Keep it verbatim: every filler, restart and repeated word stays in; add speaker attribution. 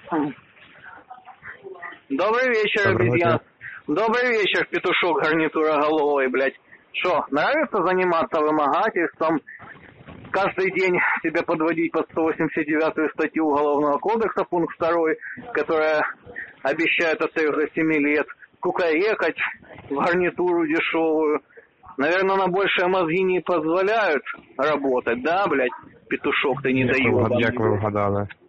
Speaker 1: Добрый вечер, обезьян. Добрый вечер, петушок гарнитуроголовый, блядь. Что, нравится заниматься вымогательством? Каждый день тебе подводить под сто восемьдесят девятую статью Уголовного кодекса, пункт второй, которая обещает от трех до семи лет, кукарекать в гарнитуру дешевую. Наверное, на большие мозги не позволяют работать, да, блядь, петушок ты не даешь.
Speaker 2: Як ви вгадали?